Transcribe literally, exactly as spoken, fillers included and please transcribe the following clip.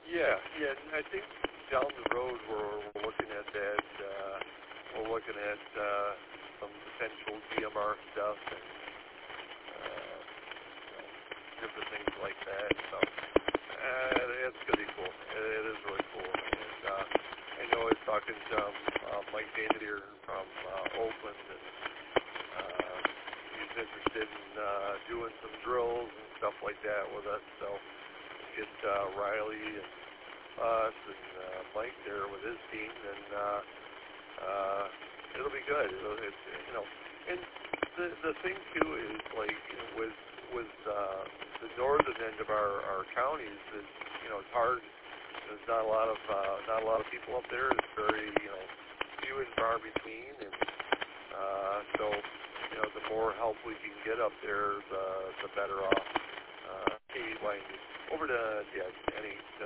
Yeah, yeah. And I think down the road we're, we're looking at that. Uh, we're looking at uh, some potential D M R stuff and uh, you know, different things like that. So uh, it's gonna be cool. It, it is really cool. And uh, I know I was talking to um, uh, Mike David here from uh, Oakland, and uh, he's interested in uh, doing some drills and stuff like that with us. So get uh, Riley and us and uh, Mike there with his team, and uh, uh, it'll be good. It'll, it's, you know, and the the thing too is like you know, with with uh, the northern end of our, our counties, it's you know it's hard. There's not a lot of uh, not a lot of people up there. It's very you know few and far between, and uh, so you know the more help we can get up there, the the better off. Uh, Katie, why over to yeah, any.